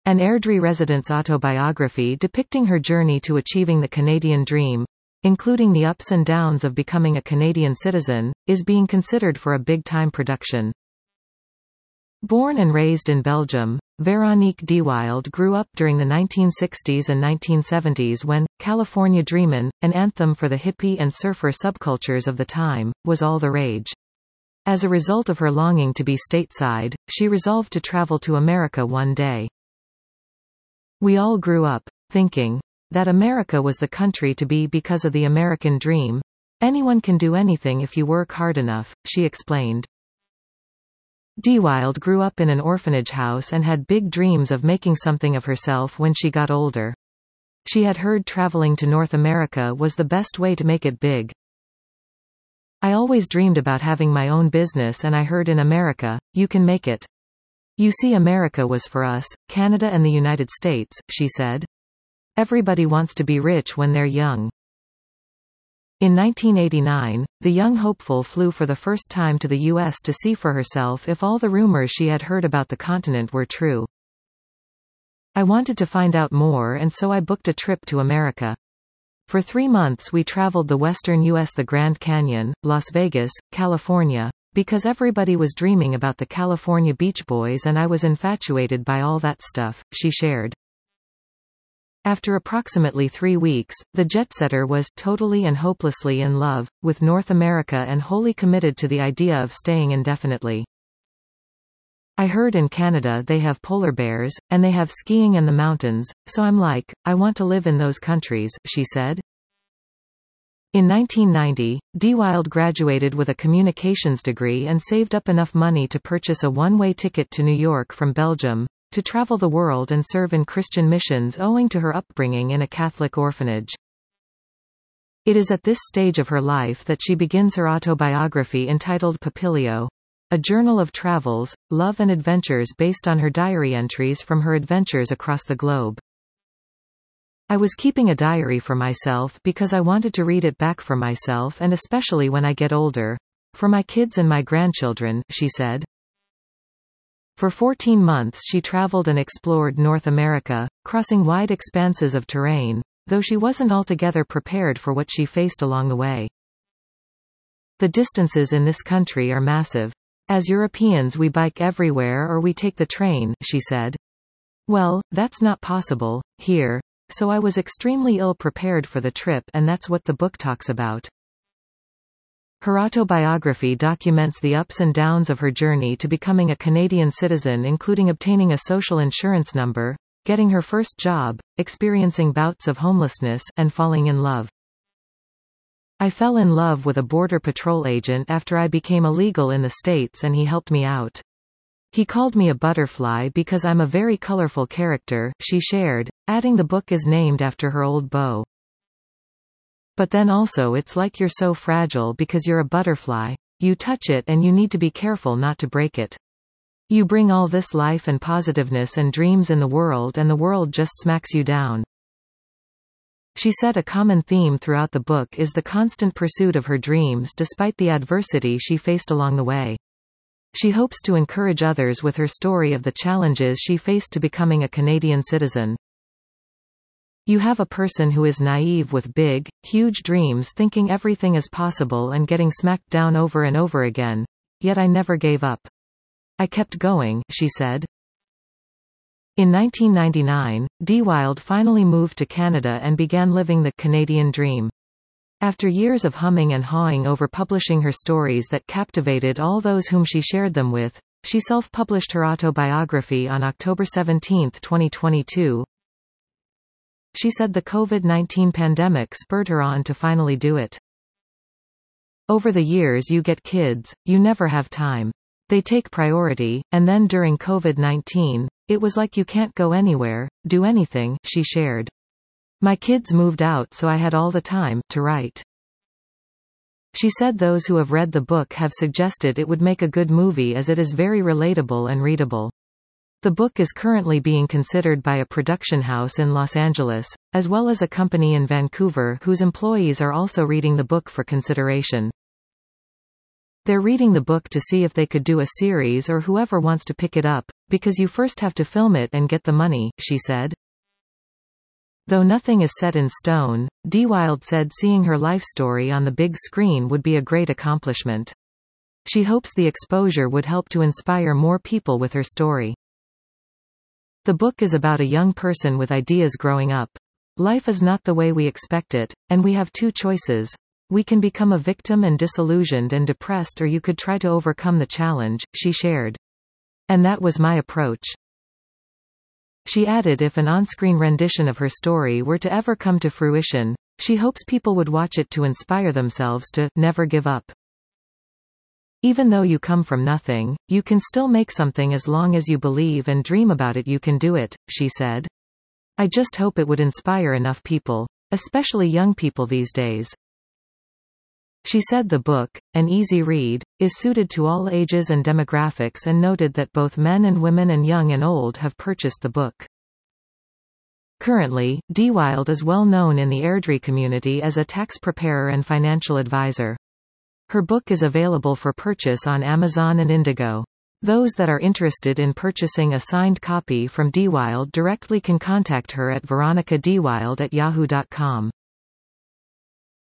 An Airdrie resident's autobiography depicting her journey to achieving the Canadian dream, including the ups and downs of becoming a Canadian citizen, is being considered for a big-time production. Born and raised in Belgium, Veronique Dewilde grew up during the 1960s and 1970s when California Dreamin', an anthem for the hippie and surfer subcultures of the time, was all the rage. As a result of her longing to be stateside, she resolved to travel to America one day. We all grew up thinking that America was the country to be because of the American dream. Anyone can do anything if you work hard enough, she explained. Dewilde grew up in an orphanage house and had big dreams of making something of herself when she got older. She had heard traveling to North America was the best way to make it big. I always dreamed about having my own business, and I heard in America, you can make it. You see, America was for us, Canada and the United States, she said. Everybody wants to be rich when they're young. In 1989, the young hopeful flew for the first time to the U.S. to see for herself if all the rumors she had heard about the continent were true. I wanted to find out more, and so I booked a trip to America. For 3 months we traveled the western U.S., the Grand Canyon, Las Vegas, California, because everybody was dreaming about the California Beach Boys and I was infatuated by all that stuff, she shared. After approximately 3 weeks, the jet-setter was totally and hopelessly in love with North America and wholly committed to the idea of staying indefinitely. I heard in Canada they have polar bears, and they have skiing and the mountains, so I'm like, I want to live in those countries, she said. In 1990, Dewilde graduated with a communications degree and saved up enough money to purchase a one-way ticket to New York from Belgium, to travel the world and serve in Christian missions owing to her upbringing in a Catholic orphanage. It is at this stage of her life that she begins her autobiography entitled Papilio, a journal of travels, love and adventures based on her diary entries from her adventures across the globe. I was keeping a diary for myself because I wanted to read it back for myself, and especially when I get older, for my kids and my grandchildren, she said. For 14 months she traveled and explored North America, crossing wide expanses of terrain, though she wasn't altogether prepared for what she faced along the way. The distances in this country are massive. As Europeans we bike everywhere or we take the train, she said. Well, that's not possible here, so I was extremely ill-prepared for the trip, and that's what the book talks about. Her autobiography documents the ups and downs of her journey to becoming a Canadian citizen, including obtaining a social insurance number, getting her first job, experiencing bouts of homelessness, and falling in love. I fell in love with a Border Patrol agent after I became illegal in the States, and he helped me out. He called me a butterfly because I'm a very colorful character, she shared, adding the book is named after her old beau. But then also it's like you're so fragile because you're a butterfly. You touch it and you need to be careful not to break it. You bring all this life and positiveness and dreams in the world, and the world just smacks you down. She said a common theme throughout the book is the constant pursuit of her dreams despite the adversity she faced along the way. She hopes to encourage others with her story of the challenges she faced to becoming a Canadian citizen. You have a person who is naive with big, huge dreams, thinking everything is possible and getting smacked down over and over again. Yet I never gave up. I kept going, she said. In 1999, Dewilde finally moved to Canada and began living the Canadian dream. After years of humming and hawing over publishing her stories that captivated all those whom she shared them with, she self-published her autobiography on October 17, 2022. She said the COVID-19 pandemic spurred her on to finally do it. Over the years you get kids, you never have time. They take priority, and then during COVID-19, it was like you can't go anywhere, do anything, she shared. My kids moved out, so I had all the time to write. She said those who have read the book have suggested it would make a good movie as it is very relatable and readable. The book is currently being considered by a production house in Los Angeles, as well as a company in Vancouver whose employees are also reading the book for consideration. They're reading the book to see if they could do a series or whoever wants to pick it up, because you first have to film it and get the money, she said. Though nothing is set in stone, Dee Wilde said seeing her life story on the big screen would be a great accomplishment. She hopes the exposure would help to inspire more people with her story. The book is about a young person with ideas growing up. Life is not the way we expect it, and we have two choices. We can become a victim and disillusioned and depressed, or you could try to overcome the challenge, she shared. And that was my approach. She added if an on-screen rendition of her story were to ever come to fruition, she hopes people would watch it to inspire themselves to never give up. Even though you come from nothing, you can still make something as long as you believe and dream about it. You can do it, she said. I just hope it would inspire enough people, especially young people these days. She said the book, an easy read, is suited to all ages and demographics, and noted that both men and women and young and old have purchased the book. Currently, Dee Wilde is well known in the Airdrie community as a tax preparer and financial advisor. Her book is available for purchase on Amazon and Indigo. Those that are interested in purchasing a signed copy from Dee Wilde directly can contact her at veronicadwilde@yahoo.com.